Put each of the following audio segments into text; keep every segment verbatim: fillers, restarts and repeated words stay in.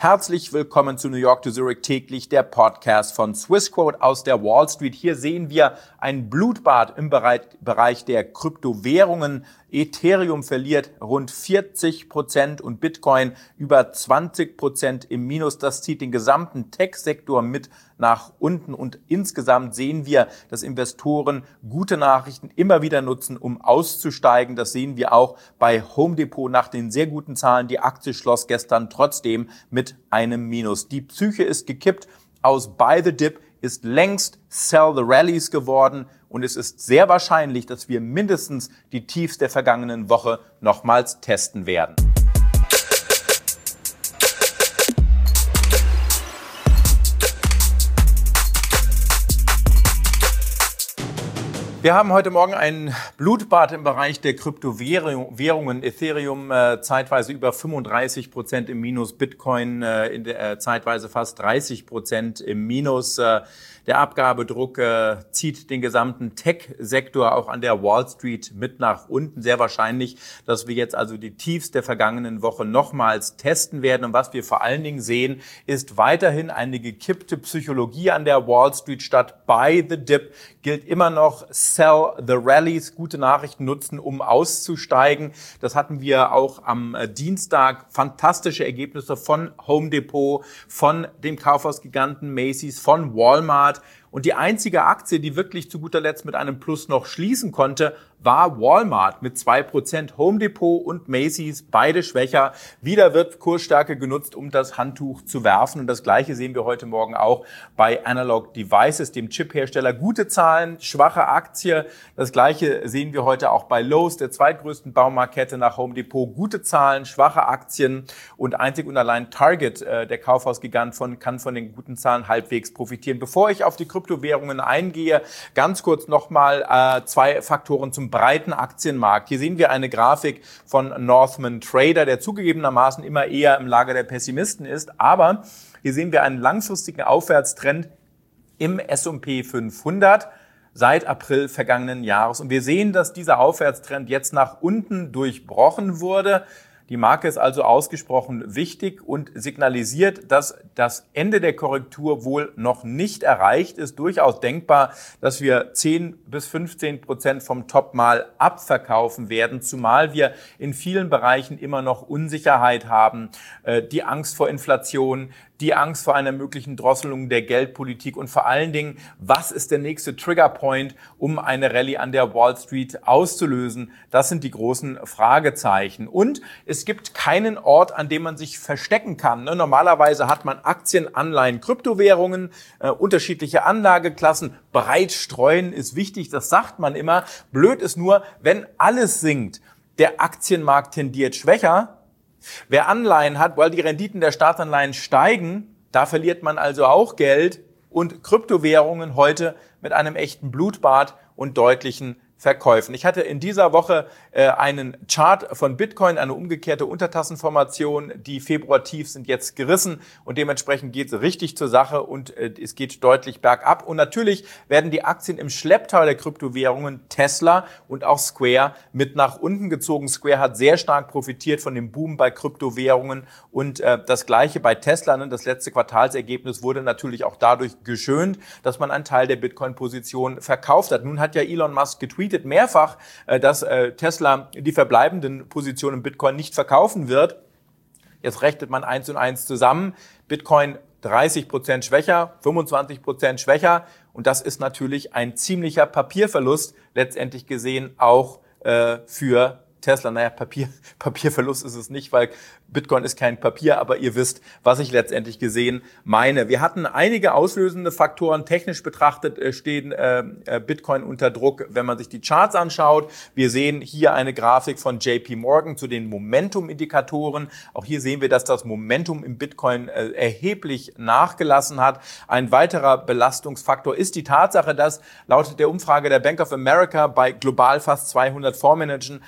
Herzlich willkommen zu New York to Zurich täglich, der Podcast von Swissquote aus der Wall Street. Hier sehen wir ein Blutbad im Bereich der Kryptowährungen. Ethereum verliert rund vierzig Prozent und Bitcoin über zwanzig Prozent im Minus. Das zieht den gesamten Tech-Sektor mit nach unten und insgesamt sehen wir, dass Investoren gute Nachrichten immer wieder nutzen, um auszusteigen. Das sehen wir auch bei Home Depot nach den sehr guten Zahlen. Die Aktie schloss gestern trotzdem mit einem Minus. Die Psyche ist gekippt. Aus Buy the Dip ist längst Sell the Rallies geworden und es ist sehr wahrscheinlich, dass wir mindestens die Tiefs der vergangenen Woche nochmals testen werden. Wir haben heute Morgen ein Blutbad im Bereich der Kryptowährungen. Ethereum äh, zeitweise über fünfunddreißig Prozent im Minus, Bitcoin äh, in der, äh, zeitweise fast dreißig Prozent im Minus. Äh, der Abgabedruck äh, zieht den gesamten Tech-Sektor auch an der Wall Street mit nach unten. Sehr wahrscheinlich, dass wir jetzt also die Tiefs der vergangenen Woche nochmals testen werden. Und was wir vor allen Dingen sehen, ist weiterhin eine gekippte Psychologie an der Wall Street. Statt Buy the Dip gilt immer noch Sell the Rallies, gute Nachrichten nutzen, um auszusteigen. Das hatten wir auch am Dienstag. Fantastische Ergebnisse von Home Depot, von dem Kaufhausgiganten Macy's, von Walmart. Und die einzige Aktie, die wirklich zu guter Letzt mit einem Plus noch schließen konnte, war Walmart mit zwei Prozent. Home Depot und Macy's, beide schwächer. Wieder wird Kursstärke genutzt, um das Handtuch zu werfen. Und das Gleiche sehen wir heute Morgen auch bei Analog Devices, dem Chiphersteller. Gute Zahlen, schwache Aktie. Das Gleiche sehen wir heute auch bei Lowe's, der zweitgrößten Baumarktkette nach Home Depot. Gute Zahlen, schwache Aktien. Und einzig und allein Target, äh, der Kaufhausgigant, von, kann von den guten Zahlen halbwegs profitieren. Bevor ich auf die Kryptowährungen eingehe, ganz kurz nochmal äh, zwei Faktoren zum breiten Aktienmarkt. Hier sehen wir eine Grafik von Northman Trader, der zugegebenermaßen immer eher im Lager der Pessimisten ist. Aber hier sehen wir einen langfristigen Aufwärtstrend im S und P fünfhundert seit April vergangenen Jahres. Und wir sehen, dass dieser Aufwärtstrend jetzt nach unten durchbrochen wurde. Die Marke ist also ausgesprochen wichtig und signalisiert, dass das Ende der Korrektur wohl noch nicht erreicht ist. Durchaus denkbar, dass wir zehn bis fünfzehn Prozent vom Top mal abverkaufen werden, zumal wir in vielen Bereichen immer noch Unsicherheit haben. Die Angst vor Inflation, die Angst vor einer möglichen Drosselung der Geldpolitik und vor allen Dingen, was ist der nächste Triggerpoint, um eine Rallye an der Wall Street auszulösen? Das sind die großen Fragezeichen. Und es gibt keinen Ort, an dem man sich verstecken kann. Normalerweise hat man Aktien, Anleihen, Kryptowährungen, äh, unterschiedliche Anlageklassen. Breit streuen ist wichtig, das sagt man immer. Blöd ist nur, wenn alles sinkt, der Aktienmarkt tendiert schwächer. Wer Anleihen hat, weil die Renditen der Staatsanleihen steigen, da verliert man also auch Geld. Und Kryptowährungen heute mit einem echten Blutbad und deutlichen Verkäufen. Ich hatte in dieser Woche äh, einen Chart von Bitcoin, eine umgekehrte Untertassenformation. Die Februar-Tiefs sind jetzt gerissen und dementsprechend geht es richtig zur Sache und äh, es geht deutlich bergab. Und natürlich werden die Aktien im Schlepptau der Kryptowährungen Tesla und auch Square mit nach unten gezogen. Square hat sehr stark profitiert von dem Boom bei Kryptowährungen und äh, das Gleiche bei Tesla. Ne? Das letzte Quartalsergebnis wurde natürlich auch dadurch geschönt, dass man einen Teil der Bitcoin-Position verkauft hat. Nun hat ja Elon Musk getweetet, mehrfach, dass Tesla die verbleibenden Positionen im Bitcoin nicht verkaufen wird. Jetzt rechnet man eins und eins zusammen. Bitcoin dreißig Prozent schwächer, fünfundzwanzig Prozent schwächer. Und das ist natürlich ein ziemlicher Papierverlust, letztendlich gesehen auch äh, für Tesla. Naja, Papier, Papierverlust ist es nicht, weil Bitcoin ist kein Papier, aber ihr wisst, was ich letztendlich gesehen meine. Wir hatten einige auslösende Faktoren. Technisch betrachtet stehen äh, Bitcoin unter Druck, wenn man sich die Charts anschaut. Wir sehen hier eine Grafik von J P Morgan zu den Momentum-Indikatoren. Auch hier sehen wir, dass das Momentum im Bitcoin äh, erheblich nachgelassen hat. Ein weiterer Belastungsfaktor ist die Tatsache, dass laut der Umfrage der Bank of America bei global fast zweihundert Fondsmanagern der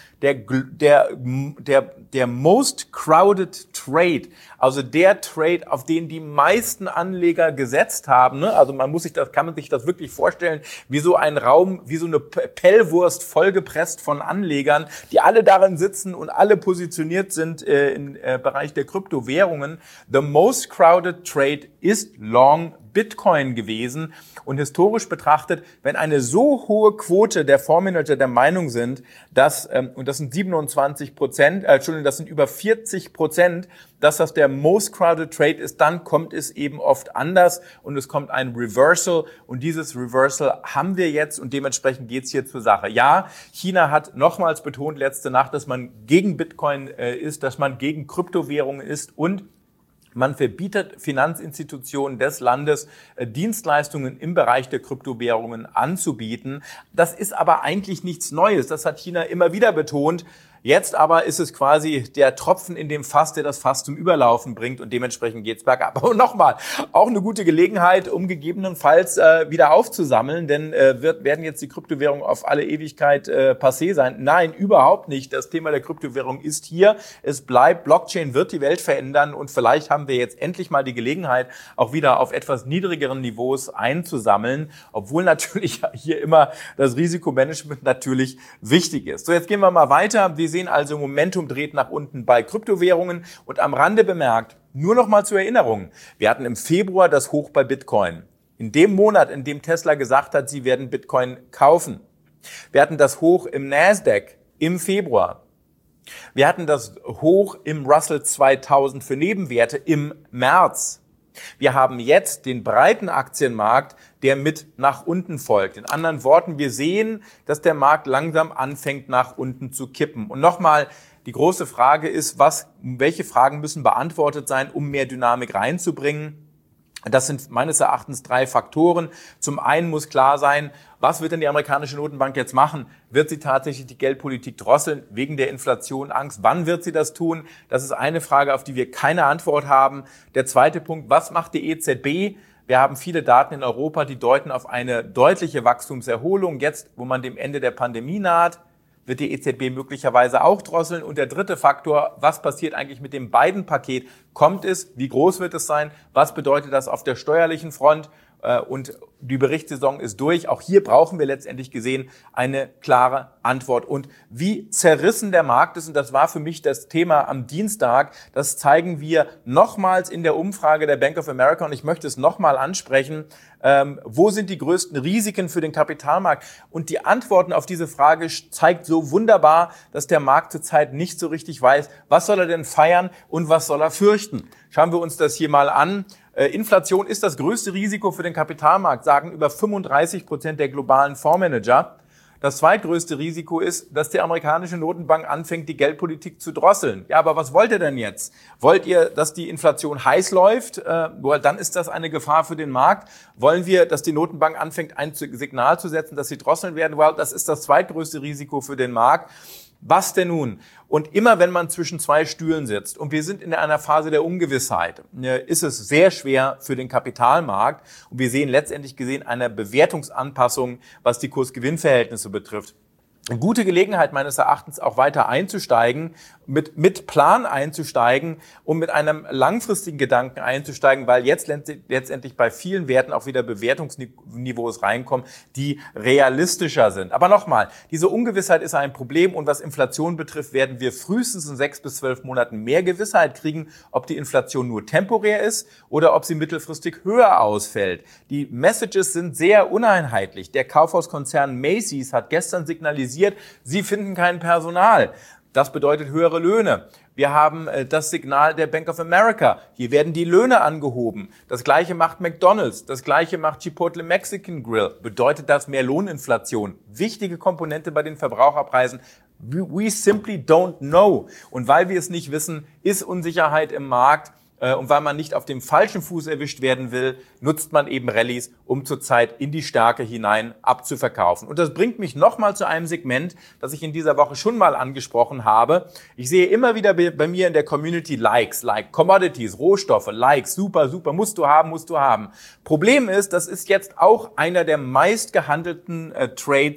der, der, der most crowded Trade, also der Trade, auf den die meisten Anleger gesetzt haben, ne? Also man muss sich das, kann man sich das wirklich vorstellen, wie so ein Raum, wie so eine Pellwurst vollgepresst von Anlegern, die alle darin sitzen und alle positioniert sind äh, im äh, Bereich der Kryptowährungen. The most crowded Trade ist long Bitcoin gewesen. Und historisch betrachtet, wenn eine so hohe Quote der Fondsmanager der Meinung sind, dass, ähm, und das sind siebenundzwanzig Prozent, äh, Entschuldigung, das sind über vierzig Prozent, dass das der most crowded Trade ist, dann kommt es eben oft anders und es kommt ein Reversal. Und dieses Reversal haben wir jetzt und dementsprechend geht's hier zur Sache. Ja, China hat nochmals betont letzte Nacht, dass man gegen Bitcoin äh, ist, dass man gegen Kryptowährungen ist und man verbietet Finanzinstitutionen des Landes, Dienstleistungen im Bereich der Kryptowährungen anzubieten. Das ist aber eigentlich nichts Neues. Das hat China immer wieder betont. Jetzt aber ist es quasi der Tropfen in dem Fass, der das Fass zum Überlaufen bringt und dementsprechend geht's bergab. Aber nochmal, auch eine gute Gelegenheit, um gegebenenfalls äh, wieder aufzusammeln, denn äh, wird, werden jetzt die Kryptowährungen auf alle Ewigkeit äh, passé sein? Nein, überhaupt nicht. Das Thema der Kryptowährung ist hier. Es bleibt. Blockchain wird die Welt verändern und vielleicht haben wir jetzt endlich mal die Gelegenheit, auch wieder auf etwas niedrigeren Niveaus einzusammeln, obwohl natürlich hier immer das Risikomanagement natürlich wichtig ist. So, jetzt gehen wir mal weiter. Wir sehen also, Momentum dreht nach unten bei Kryptowährungen und am Rande bemerkt, nur noch mal zur Erinnerung, wir hatten im Februar das Hoch bei Bitcoin. In dem Monat, in dem Tesla gesagt hat, sie werden Bitcoin kaufen. Wir hatten das Hoch im Nasdaq im Februar. Wir hatten das Hoch im Russell zweitausend für Nebenwerte im März. Wir haben jetzt den breiten Aktienmarkt, der mit nach unten folgt. In anderen Worten, wir sehen, dass der Markt langsam anfängt, nach unten zu kippen. Und nochmal, die große Frage ist, was, welche Fragen müssen beantwortet sein, um mehr Dynamik reinzubringen? Das sind meines Erachtens drei Faktoren. Zum einen muss klar sein, was wird denn die amerikanische Notenbank jetzt machen? Wird sie tatsächlich die Geldpolitik drosseln wegen der Inflation, Angst? Wann wird sie das tun? Das ist eine Frage, auf die wir keine Antwort haben. Der zweite Punkt, was macht die E Z B? Wir haben viele Daten in Europa, die deuten auf eine deutliche Wachstumserholung. Jetzt, wo man dem Ende der Pandemie naht, wird die E Z B möglicherweise auch drosseln. Und der dritte Faktor, was passiert eigentlich mit dem Biden-Paket? Kommt es? Wie groß wird es sein? Was bedeutet das auf der steuerlichen Front? Und die Berichtssaison ist durch. Auch hier brauchen wir letztendlich gesehen eine klare Antwort. Und wie zerrissen der Markt ist, und das war für mich das Thema am Dienstag, das zeigen wir nochmals in der Umfrage der Bank of America. Und ich möchte es nochmal ansprechen. Ähm, wo sind die größten Risiken für den Kapitalmarkt? Und die Antworten auf diese Frage zeigt so wunderbar, dass der Markt zurzeit nicht so richtig weiß, was soll er denn feiern und was soll er fürchten. Schauen wir uns das hier mal an. Inflation ist das größte Risiko für den Kapitalmarkt, sagen über fünfunddreißig Prozent der globalen Fondsmanager. Das zweitgrößte Risiko ist, dass die amerikanische Notenbank anfängt, die Geldpolitik zu drosseln. Ja, aber was wollt ihr denn jetzt? Wollt ihr, dass die Inflation heiß läuft? Äh, dann ist das eine Gefahr für den Markt. Wollen wir, dass die Notenbank anfängt, ein Signal zu setzen, dass sie drosseln werden? Well, das ist das zweitgrößte Risiko für den Markt. Was denn nun? Und immer wenn man zwischen zwei Stühlen sitzt und wir sind in einer Phase der Ungewissheit, ist es sehr schwer für den Kapitalmarkt. Und wir sehen letztendlich gesehen eine Bewertungsanpassung, was die Kurs-Gewinn-Verhältnisse betrifft. Eine gute Gelegenheit meines Erachtens auch weiter einzusteigen, mit, mit Plan einzusteigen und mit einem langfristigen Gedanken einzusteigen, weil jetzt letztendlich bei vielen Werten auch wieder Bewertungsniveaus reinkommen, die realistischer sind. Aber nochmal, diese Ungewissheit ist ein Problem und was Inflation betrifft, werden wir frühestens in sechs bis zwölf Monaten mehr Gewissheit kriegen, ob die Inflation nur temporär ist oder ob sie mittelfristig höher ausfällt. Die Messages sind sehr uneinheitlich. Der Kaufhauskonzern Macy's hat gestern signalisiert, sie finden kein Personal. Das bedeutet höhere Löhne. Wir haben das Signal der Bank of America. Hier werden die Löhne angehoben. Das Gleiche macht McDonald's. Das Gleiche macht Chipotle Mexican Grill. Bedeutet das mehr Lohninflation? Wichtige Komponente bei den Verbraucherpreisen. We simply don't know. Und weil wir es nicht wissen, ist Unsicherheit im Markt. Und weil man nicht auf dem falschen Fuß erwischt werden will, nutzt man eben Rallyes, um zurzeit in die Stärke hinein abzuverkaufen. Und das bringt mich nochmal zu einem Segment, das ich in dieser Woche schon mal angesprochen habe. Ich sehe immer wieder bei mir in der Community Likes, like Commodities, Rohstoffe, Likes, super, super, musst du haben, musst du haben. Problem ist, das ist jetzt auch einer der meist gehandelten äh, Trades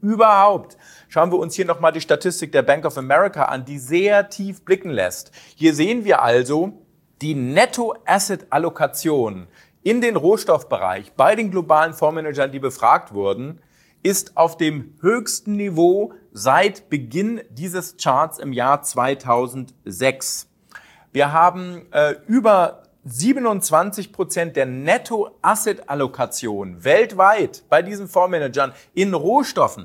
überhaupt. Schauen wir uns hier nochmal die Statistik der Bank of America an, die sehr tief blicken lässt. Hier sehen wir also die Netto-Asset-Allokation in den Rohstoffbereich bei den globalen Fondsmanagern, die befragt wurden, ist auf dem höchsten Niveau seit Beginn dieses Charts im Jahr zweitausendsechs. Wir haben äh, über siebenundzwanzig Prozent der Netto-Asset-Allokation weltweit bei diesen Fondsmanagern in Rohstoffen.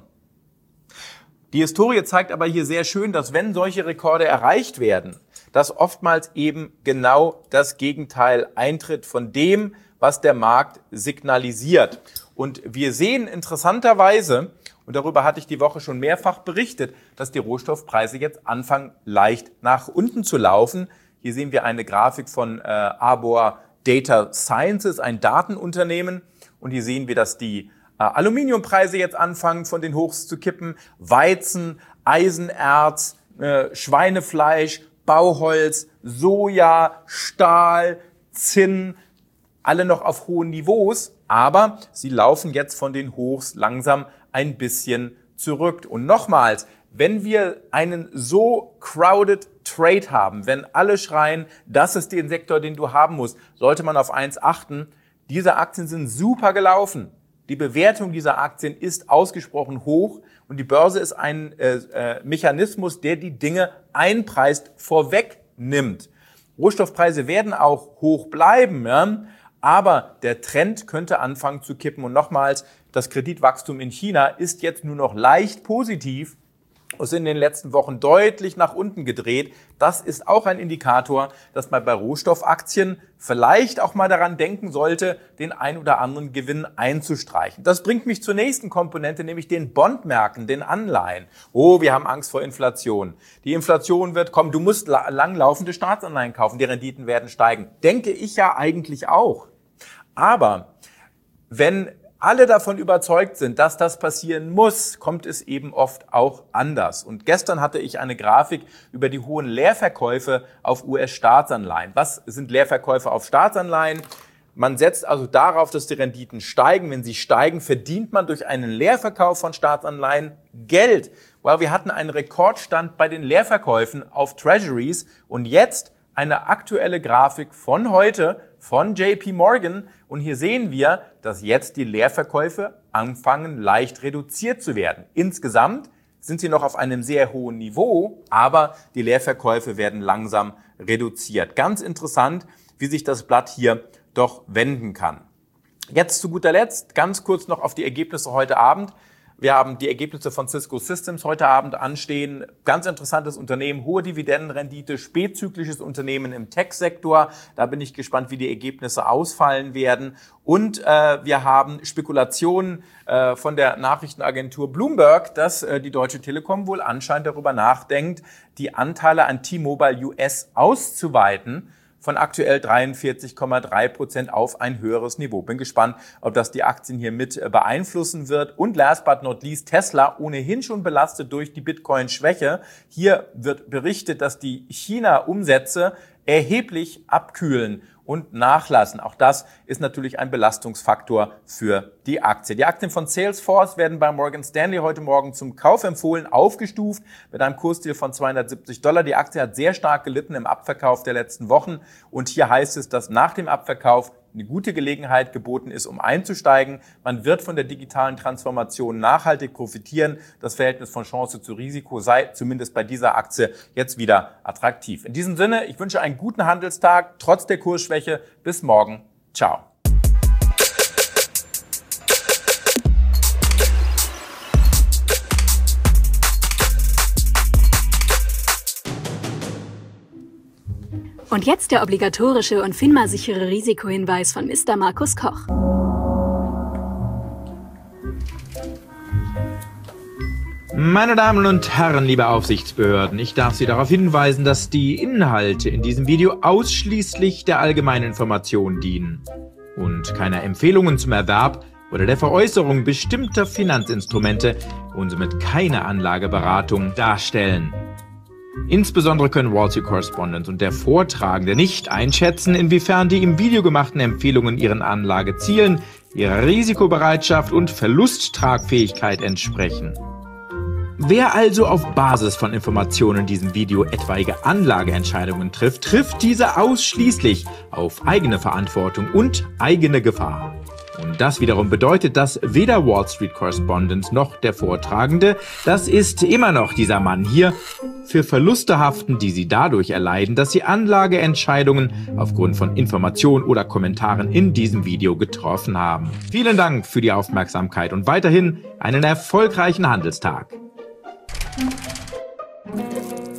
Die Historie zeigt aber hier sehr schön, dass wenn solche Rekorde erreicht werden, dass oftmals eben genau das Gegenteil eintritt von dem, was der Markt signalisiert. Und wir sehen interessanterweise, und darüber hatte ich die Woche schon mehrfach berichtet, dass die Rohstoffpreise jetzt anfangen, leicht nach unten zu laufen. Hier sehen wir eine Grafik von äh, Arbor Data Sciences, ein Datenunternehmen. Und hier sehen wir, dass die äh, Aluminiumpreise jetzt anfangen, von den Hochs zu kippen. Weizen, Eisenerz, äh, Schweinefleisch, Bauholz, Soja, Stahl, Zinn, alle noch auf hohen Niveaus, aber sie laufen jetzt von den Hochs langsam ein bisschen zurück. Und nochmals, wenn wir einen so crowded Trade haben, wenn alle schreien, das ist der Sektor, den du haben musst, sollte man auf eins achten. Diese Aktien sind super gelaufen. Die Bewertung dieser Aktien ist ausgesprochen hoch und die Börse ist ein äh, äh, Mechanismus, der die Dinge einpreist, vorwegnimmt. Rohstoffpreise werden auch hoch bleiben, ja? Aber der Trend könnte anfangen zu kippen. Und nochmals, das Kreditwachstum in China ist jetzt nur noch leicht positiv. ist in den letzten Wochen deutlich nach unten gedreht. Das ist auch ein Indikator, dass man bei Rohstoffaktien vielleicht auch mal daran denken sollte, den ein oder anderen Gewinn einzustreichen. Das bringt mich zur nächsten Komponente, nämlich den Bondmärkten, den Anleihen. Oh, wir haben Angst vor Inflation. Die Inflation wird kommen, du musst langlaufende Staatsanleihen kaufen, die Renditen werden steigen. Denke ich ja eigentlich auch. Aber wenn alle davon überzeugt sind, dass das passieren muss, kommt es eben oft auch anders. Und gestern hatte ich eine Grafik über die hohen Leerverkäufe auf U S-Staatsanleihen. Was sind Leerverkäufe auf Staatsanleihen? Man setzt also darauf, dass die Renditen steigen. Wenn sie steigen, verdient man durch einen Leerverkauf von Staatsanleihen Geld. Weil wir hatten einen Rekordstand bei den Leerverkäufen auf Treasuries und jetzt eine aktuelle Grafik von heute von J P Morgan. Und hier sehen wir, dass jetzt die Leerverkäufe anfangen, leicht reduziert zu werden. Insgesamt sind sie noch auf einem sehr hohen Niveau, aber die Leerverkäufe werden langsam reduziert. Ganz interessant, wie sich das Blatt hier doch wenden kann. Jetzt zu guter Letzt ganz kurz noch auf die Ergebnisse heute Abend. Wir haben die Ergebnisse von Cisco Systems heute Abend anstehen. Ganz interessantes Unternehmen, hohe Dividendenrendite, spätzyklisches Unternehmen im Tech-Sektor. Da bin ich gespannt, wie die Ergebnisse ausfallen werden. Und äh, wir haben Spekulationen äh, von der Nachrichtenagentur Bloomberg, dass äh, die Deutsche Telekom wohl anscheinend darüber nachdenkt, die Anteile an T-Mobile U S auszuweiten, von aktuell dreiundvierzig Komma drei Prozent auf ein höheres Niveau. Bin gespannt, ob das die Aktien hier mit beeinflussen wird. Und last but not least, Tesla, ohnehin schon belastet durch die Bitcoin-Schwäche. Hier wird berichtet, dass die China-Umsätze erheblich abkühlen und nachlassen. Auch das ist natürlich ein Belastungsfaktor für die Aktie. Die Aktien von Salesforce werden bei Morgan Stanley heute Morgen zum Kauf empfohlen, aufgestuft mit einem Kursziel von zweihundertsiebzig Dollar. Die Aktie hat sehr stark gelitten im Abverkauf der letzten Wochen. Und hier heißt es, dass nach dem Abverkauf eine gute Gelegenheit geboten ist, um einzusteigen. Man wird von der digitalen Transformation nachhaltig profitieren. Das Verhältnis von Chance zu Risiko sei zumindest bei dieser Aktie jetzt wieder attraktiv. In diesem Sinne, ich wünsche einen guten Handelstag, trotz der Kursschwäche. Bis morgen. Ciao. Und jetzt der obligatorische und FINMA-sichere Risikohinweis von Mister Markus Koch. Meine Damen und Herren, liebe Aufsichtsbehörden, ich darf Sie darauf hinweisen, dass die Inhalte in diesem Video ausschließlich der allgemeinen Information dienen und keiner Empfehlungen zum Erwerb oder der Veräußerung bestimmter Finanzinstrumente und somit keine Anlageberatung darstellen. Insbesondere können Wall Street Correspondent und der Vortragende nicht einschätzen, inwiefern die im Video gemachten Empfehlungen Ihren Anlagezielen, ihrer Risikobereitschaft und Verlusttragfähigkeit entsprechen. Wer also auf Basis von Informationen in diesem Video etwaige Anlageentscheidungen trifft, trifft diese ausschließlich auf eigene Verantwortung und eigene Gefahr. Und das wiederum bedeutet, dass weder Wall Street Correspondent noch der Vortragende, das ist immer noch dieser Mann hier, für Verluste haften, die sie dadurch erleiden, dass sie Anlageentscheidungen aufgrund von Informationen oder Kommentaren in diesem Video getroffen haben. Vielen Dank für die Aufmerksamkeit und weiterhin einen erfolgreichen Handelstag.